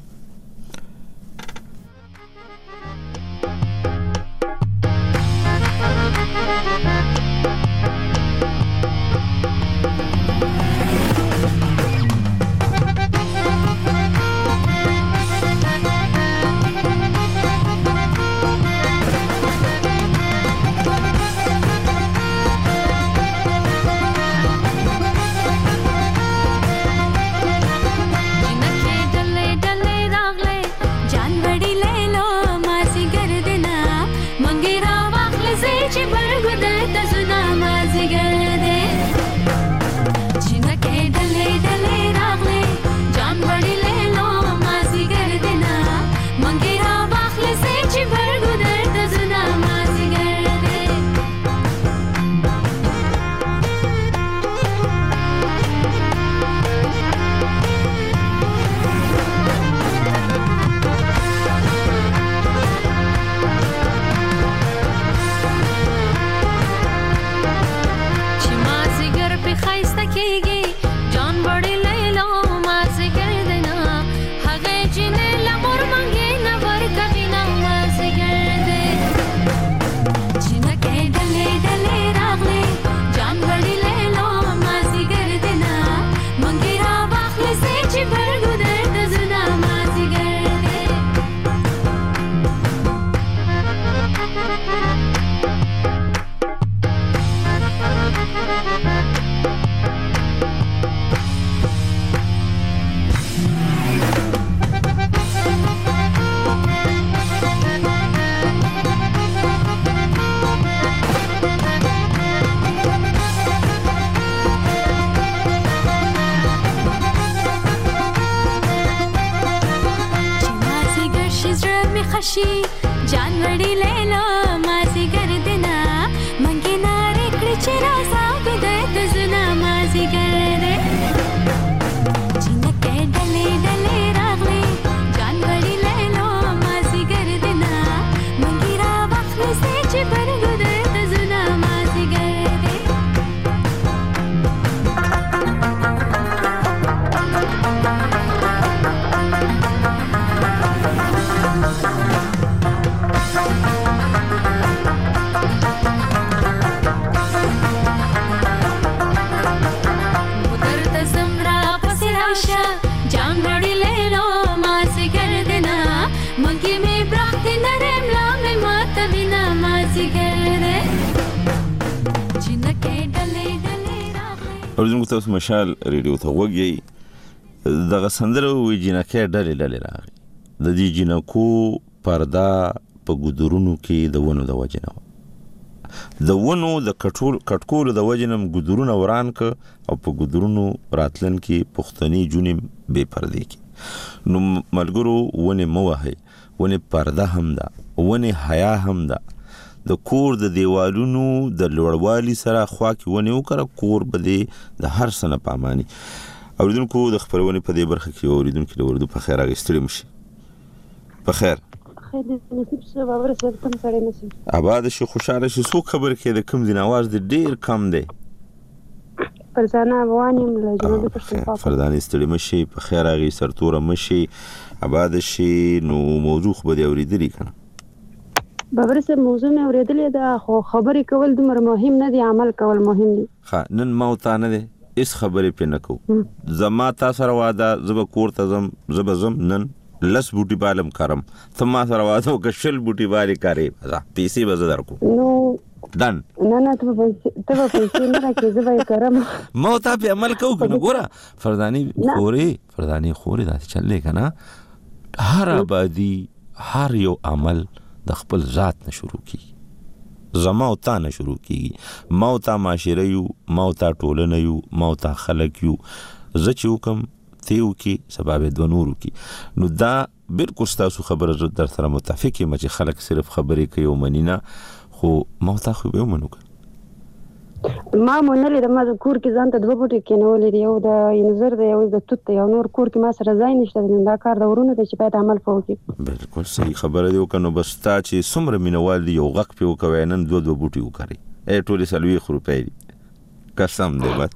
जानवड़ी ले लो मासी कर देना मंगे नारे कृचरा साग दे तुझना मासी कर दे जिनके डले डले रागले जानवड़ी ले लो मासी कर देना मंगे اوریدونکو تاسو مشال ریډیو ته وګورئ دغه سندره وی جنکه ډلې راغی د دې جنکو پردا په ګودرونو کې د ونو د وجنه د ونو د کټکول د وجنم ګودرونه وران ک او په ګودرونو راتلن کې پښتني جونې بے پردې کې نو ملګرو ونه موهي ونه پرده هم ده ونه حیا هم ده د کور د دیوالونو د لوړوالي سره خوا کې ونه وکړه کور بده د هر سنه پاماني اوریدونکو د خبرونه په دې برخه کې اوریدونکو له وردو په خیر راغستړي مشي په خیر نصیب شه بابر صاحب کوم سره نشي آباد شي خوشاله شي سو خبر کې د کم دین आवाज د ډیر کم دی فرزانه افغانیم له جنوبي پښتونخوا فرزانه استړي مشي په خیر راغي سرتوره مشي آباد شي نو موضوع خو به اوریدلی کنه بابر صاحب موضوع مې اوریدلې ده خو خبرې کول دومره مهم نه دي عمل کول مهم دي ها نن موتا نه دي اس خبرې په نکو زما تاسو سره واده زب کور ته زم نن لس بوټي بالم کرم ثم سره واده وکشل بوټي بالي کاری پیسې بزدر کو نو دن نه ته پیسې نه راکې زبې کرم موتا په عمل کو کنه ګوره فردانی خوري دا چلې کنه هر آبادی هر یو عمل د خپل ذات نه شروع کی زما او تا نه شروع کی ما او تا معاشره یو ما او تا ټولنه یو ما او تا خلق یو زچو کم تیو کی سبب د نورو کی نو دا بالکل تاسو خبره در سره متفق یم چې خلق صرف خبرې کوي او منینا خو ما او تا خو به منو ما مونږ له ما کور کې ځان ته دوه بوټي کېنولې دی یو د انځر دی یو د توت یو نور کور کې ما سره ځای نشته دا کار د ورونه د چې باید عمل وکړي بالکل صحیح خبره دی وکنو بس تا چې څومره مینوال دی یو غق په وکوي نن دوه بوټي وکړي ټولې سلوي روپۍ قسم دی بس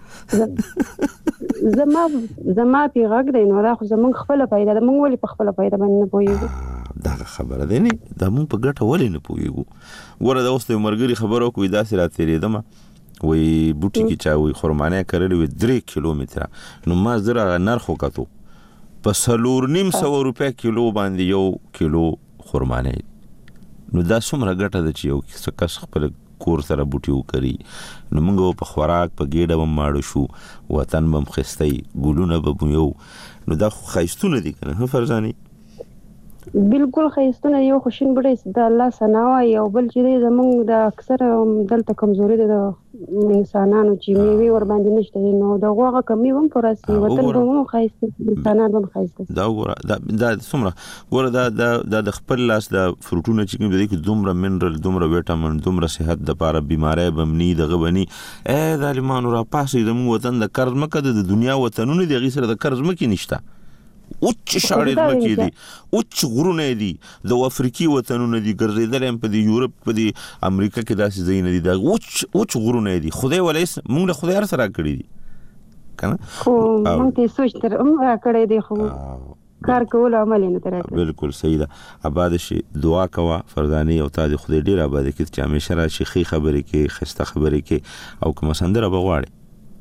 زما په غږ دی نو دا خو زمونږ خپل پیدا ده مونږ ولې په خپل پیدا باندې نه پوهیږو دا خبره دی نه دا مونږ په ګټه ولې نه پوهیږو ګوره دا اوس د مرګري خبرو کوي دا سره تیرېدم وی بوټي کې چا وی خرمانه کړلې و 3 کیلومتره نو ما زره نرخ وکړو په 4.5 روپیا کیلو باندې یو کیلو خرمانه نو دا څومره ګټه ده چې یو کس خپل کور سره بوټي وکړي نو موږ په خوراک په ګډه هم ماړو شو وطن بم خستای ګلونه به یو نو دا خایستونه دي کنه فرزاني بالکل خیستونه یو خوشین بډای د الله ثنا او بل چې زمونږ د اکثر دلته کمزوري د انسانانو چې میوي ور باندې نشته نو د غوغه کمی هم پراسي وطن کومو خیست انسانان هم خیست دا ګوره دا څومره ګوره دا د خپل لاس د فروټونو چې کوم د دومره منرال دومره وټامین دومره صحت د لپاره بیماری بمنی د غبني ظالمانو را پاسې د وطن د قرض مکه د دنیا وطنونو د غي سره د قرض مکه نشته اوچ شاړې مکه دي اوچ غرونه دي د افریقي وطنونو دي ګرځیدل هم په یورپ په امریکا کې داسې ځای نه دي دا اوچ غرونه دي خدای ولې موږ له خدای سره کړی دي کنه خو موږ ته سوچ تر عمره کړی دی خو کار کول عمل نه تر بالکل صحیح ده آباد شي دعا کوا فرزاني او تا دې خدای ډیر آباد کړي چې همیشه راشي خبرې کې خسته خبرې کې او کوم سندره بغواړي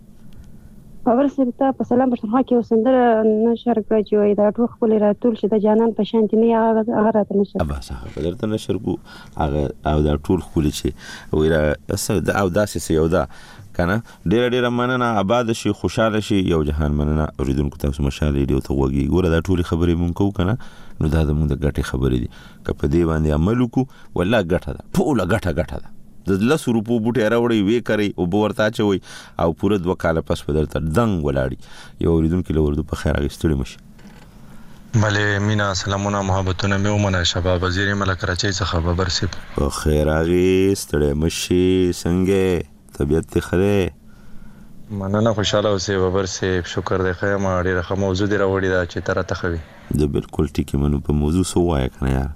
باور سره ته په سلام پښتونخوا کې وسندره نشر کړی چې وای دا ټول خپل راتول چې د جانان په شانتي نه هغه راته نشر ابا صاحب درته نشر کو هغه او دا ټول خپل چې ویرا او داسې یو دا کنه ډیر مننه آباد شي خوشاله شي یو جهان مننه اوریدونکو تاسو مشاله دی ته وګي ګوره دا ټول خبرې مونږ کو کنه نو دا زموږ د ګټه خبرې دي که په دې باندې عمل وکړو ولا ګټه ده ټول ګټه ده د 10 روپو بوټي راوړي وې کوي او ورتا چوي او پوره 2 کال پس په درته دنګ ولاړی یو اوریدونکو له ورته په خیر غستړي مشي بله مینا سلامونه محبتونه مې ومنه شباب وزیر ملک راچي څخه خبر سي په خیر غستړي مشي څنګه طبيعت خره مننه خوشاله اوسې خبر سي شکر دې خیمه ډیره ښه موضوع دی راوړی دا چې تر ته خوي د بالکل ټیکي منو په موضوع سو وای کنه یار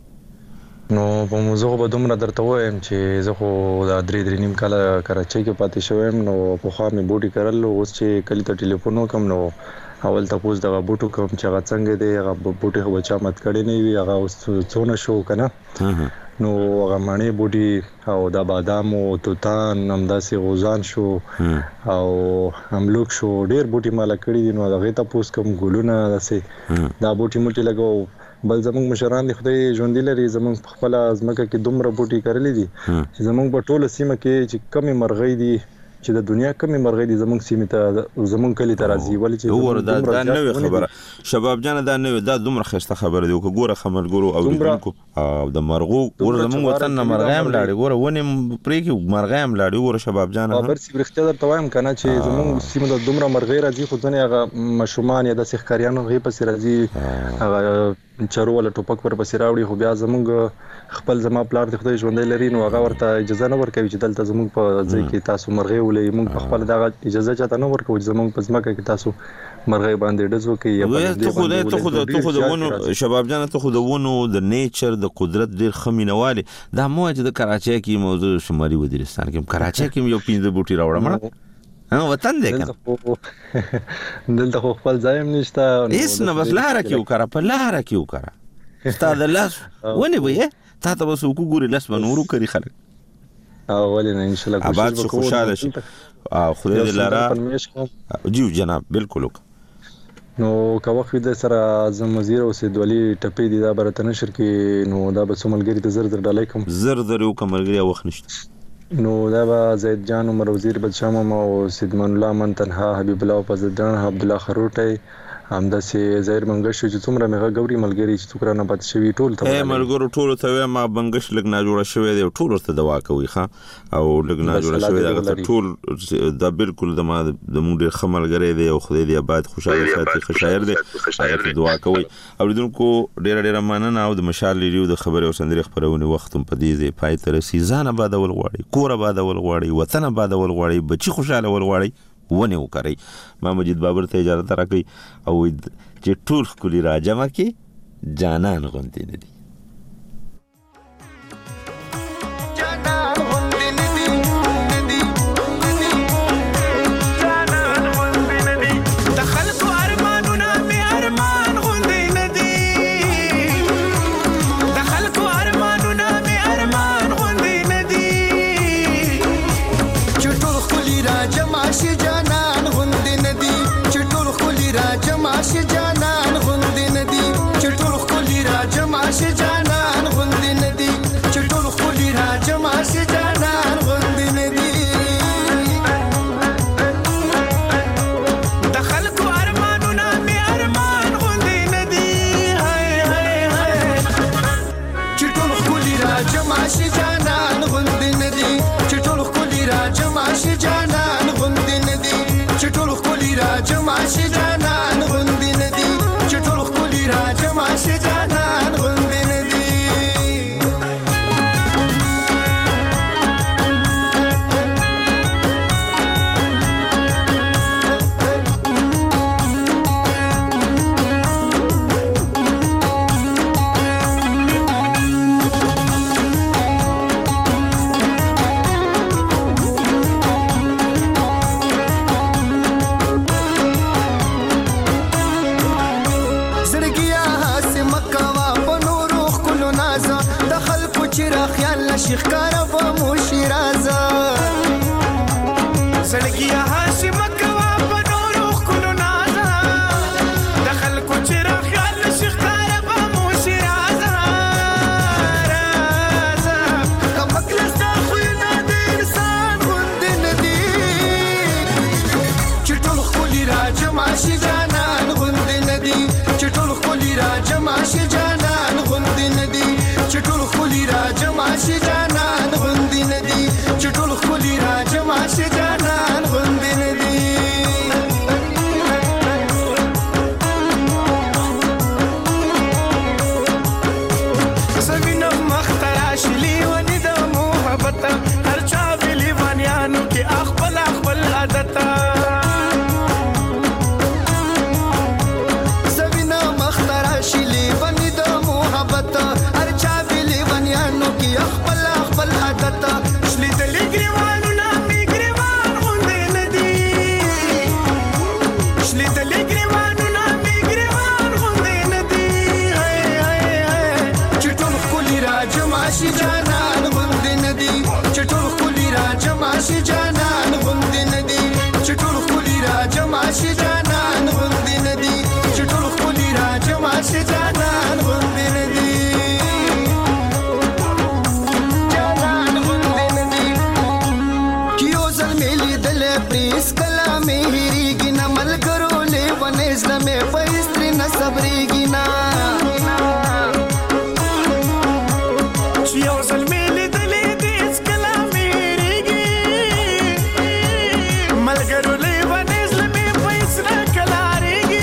نو په موضوع به دومره درته وایم چې زه خو دا 3.5 کال کراچۍ کې پاتې شوم نو په خوا مې بوټي کړل اوس چې کلی ته ټلیفون وکم نو اول تاسو د بوټو کوم چې هغه څنګه دی هغه بوټي خو بچا مت کړی نه وي هغه اوس څونه شو کنه نو هغه مانی بوټي او د بادام او توتان همداسې غوزان شو او املوک شو ډیر بوټي مال کړی دي نو هغه ته پوس کوم ګلونه داسې دا بوټي مټي لګاو بل زمونږ مشران د خدای ژوند لري زمونږ په خپل ازمکه کې دومره بوټي کړلې دي چې زمونږ په ټوله سیمه کې چې کمی مرغۍ دي چې د دنیا کمی مرغۍ دي زمونږ سیمه ته زمونږ کلی ته راځي ولې چې ور دا نوې خبره شباب جان دا نوې دا دومره خسته خبره دی او ګوره خمرګورو او دونکو د مرغو ور زمونږ وطن نه مرغایم لاړي ګوره ونه پرې کې مرغایم لاړي ور شباب جان خبر سي برختیا در توایم کنه چې زمونږ سیمه د دومره مرغۍ راځي خو ځنه هغه مشومان یا د سخکاریانو غي پسې راځي هغه چارو ولا ټوپک پر پسې راوړي خو بیا زمونږ خپل زما پلار د خدای ژوند لري نو هغه ورته اجازه نه ورکوي چې دلته زمونږ په ځای کې تاسو مرغۍ ولې مونږ په خپل دغه اجازه چاته نه ورکوي زمونږ په ځمکه کې تاسو مرغۍ باندې ډزو کوي یا ته خو د ونه شباب جان ته خو د ونه د نیچر د قدرت ډیر خمینواله دا مو چې د کراچۍ کې موضوع شمالي وزیرستان کې کراچۍ کې یو 15 بوټي راوړم وطن دی کنه دلته خو خپل ځای هم نشته هیڅ نه بس لاره کې وکړه په لاره کې وکړه ستاد لاس ونه وې تا ته بس وګوري لاس بنورو کوي خلک ولې نه ان شاء الله آباد شو خوشاله شي خدای دې لاره جی جناب بالکل نو کا وخت د سره اعظم وزیر او سید ولی ټپې دي دا برته نشر کې نو دا به سملګری ته زر ډالای کوم زر یو کملګری وخت نشته نو دا به زید جان عمر وزیر بدشام او سید من الله من تنها حبیب الله فزدان عبد الله خروټي همدا سي زهیر منګش چې څومره مغه غوري ملګری چې څوکرا نه پات شوی ټول ته ملګرو ټول ته ما بنګش لګ نه جوړ شوی دی ټول ته دوا کوي ښا او لګ نه جوړ شوی دا ټول دا بالکل د ما د مونږ خملګری دی او خدای دې آباد خوشاله ساتي خشایر دی دعا کوي او دونکو ډیر مننه او د مشال ریډیو د خبرو سندري خبرونه وختم په دې ځای پای تر سیزان آباد ول غواړي کور آباد ول غواړي وطن آباد ول غواړي بچي خوشاله ول غواړي ونه وکړي ما مجید بابر ته اجازه راکړي او چې ټول کلی راجمه کې جانان غونډې نه دي جانان غوندي ندي چې ټول خولي را جمع شي جانان غوندي ډلې پریس کلا مې هېرېږي نه ملګرو لیونې زړه مې په استري نه صبرېږي نه چې یو ځل مې لیدلې دې هېڅکله مې هېرېږي ملګرو لیونې زړه مې په هېڅ نه کلارېږي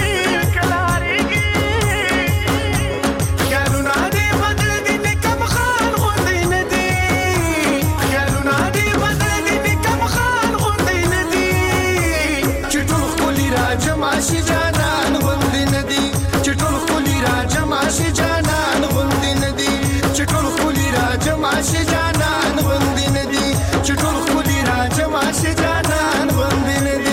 خیالونه دې بدل دي د کم خان غوندې نه دي خیالونه دې بدل دي د کم خان غوندې نه دي چې ټول ښکلي راجمع شي جانان غوندې نه دي چې ټول ښکلي راجمع شي جانان غوندې نه دي چې ټول ښکلي راجمع شي جانان غوندې نه دي چې ټول ښکلي راجمع شي جانان غوندې نه دي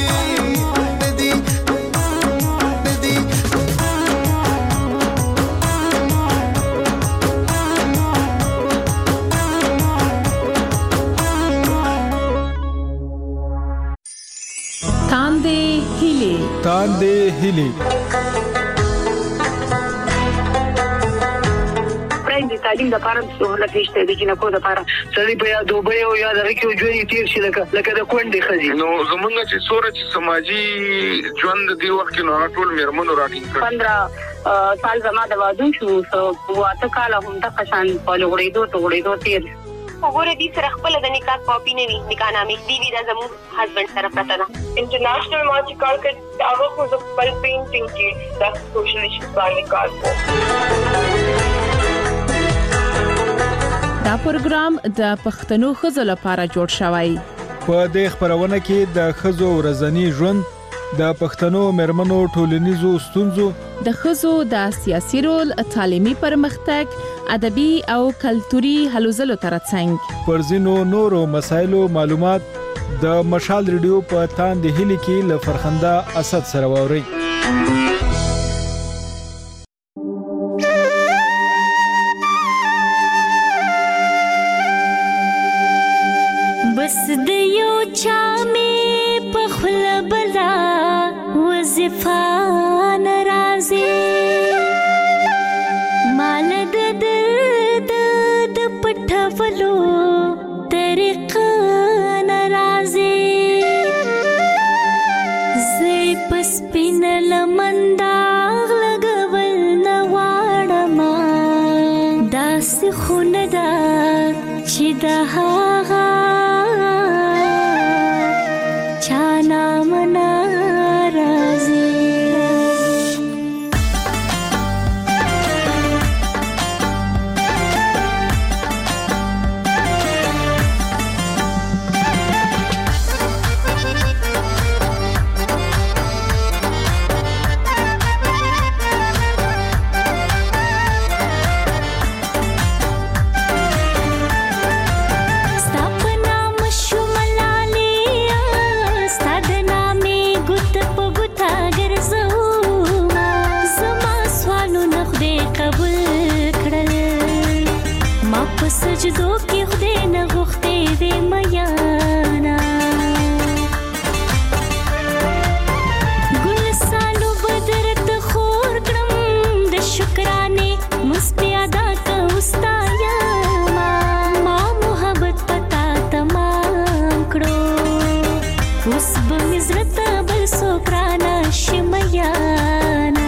تاندې هیلې د تعلیم لپاره سہولت نشته د جنکو لپاره سړي په یاد دوبه او یاد راکې او ژوند تیر شي لکه د کونډې خزي نو زمونږ چې سورج سماجی ژوند دی وخت نو ټول میرمنو راټینګ کړ 15 سال زما د واده شو واته کال هم د قشان په لوړېدو تیر وګوره دې سره خپل د نکاح کاپی نه وي نکاح نامې دی دا زمو هسبند سره پراته ده انټرنیشنل مارچ کار کې هغه خو د خپل پینټینګ کې د سوشل ایشوز باندې کار کوي دا پروګرام د پښتنو ښځو لپاره جوړ شوی په دې خبرونه کې د ښځو ورځنی ژوند د پښتنو مېرمنو ټولنیزو ستونزو د ښځو د سیاسي رول تعلیمي پرمختګ ادبي او کلتوري هلو ځلو ترڅنګ پر ځینو نورو مسایلو معلومات د مشال ریډیو په تاندې هیلې کې له فرخنده اسد سره واوري بس د یو چا مې په خله بلا وظیفه ناراضي مال د پټولو طریقه ناراضي زې پس پین لمنداغ لګول نه واړم داس خونه دا چې دا هغه چانا منا رازي سجدو کې خدای نه غوښتې وې میانا ګل سالو بدرت خور کړم د شکرانه مستیادا کوستا ما محبت پتا تمام کړو اوس به مزرت بل سوکرانا شمیانا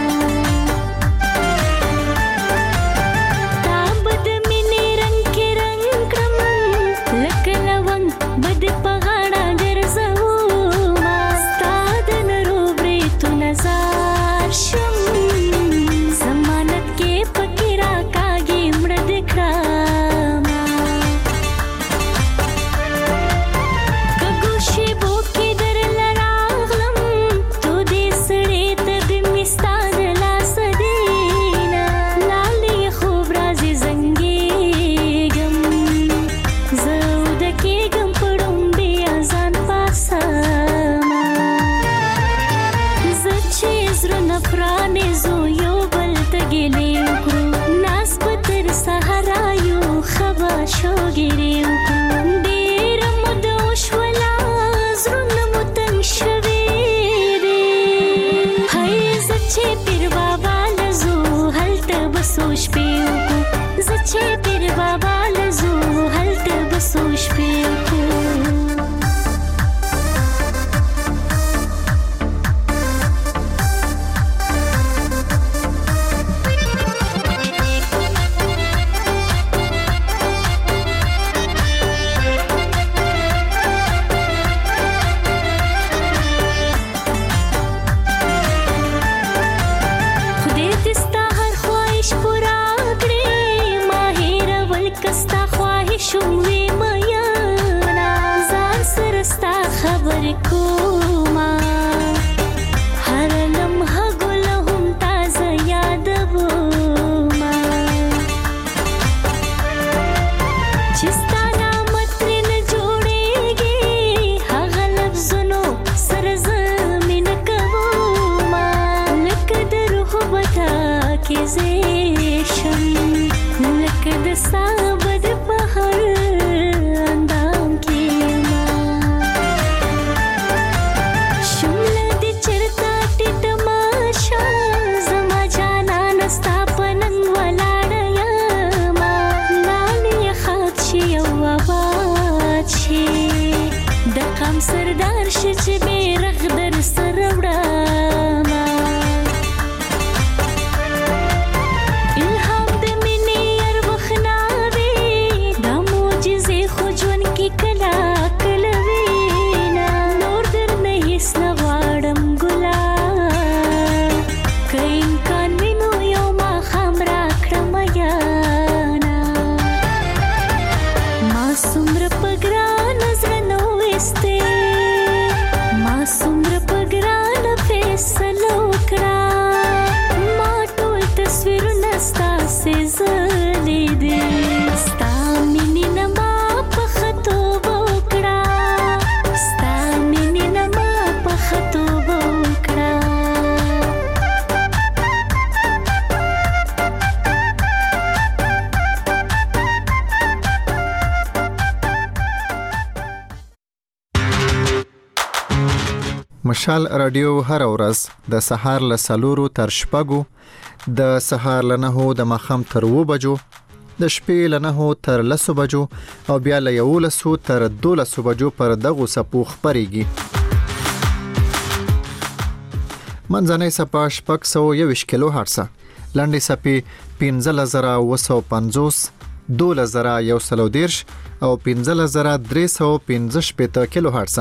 کګو شی بو کې در لرا بستا خبر کوما هر لمحه ګل هم تازه یادوما چې ستا نامه ترېنه جوړېږي هغه لفظونو سره زه مینه کوما لکه د روح بټا کې زه شم لکه د سابه د بهر اندام کې ما شمله دې چرته ټیټه ماشه زما جانان ستا په ننګ ولاړه یمه لاندې یې خاک شي او آباد شي د قام سردار شي چې بیرغ در سره وړمه مشال رادیو هر ورځ د سهار له 4 تر 6 د سهار له 9 د ماخام تر 2 بجو د شپې له 9 تر 10 بجو او بیا له 11 تر 12 بجو پر دغه سپو خبريږي منځنۍ سپا شپږ 121 کیلو هرتز لاندې سپي 15950 12130 او 15315 کیلو هرتز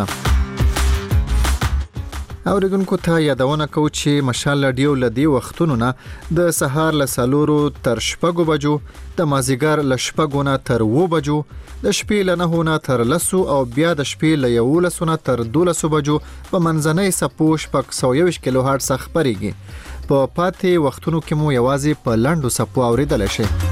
اوریدونکو ته یادونه کو چې مشال رادیو لدی وختونو نه د سهار له 4 تر 6 بجو د مازیګر له 6 نه تر 2 بجو د شپې له 9 نه تر 10 او بیا د شپې له 11 نه تر 12 بجو په منځنۍ سپو 121 کیلو هرتز خبريږي په پاتې وختونو کې مو یوازې په لاندو سپو اوریدل شي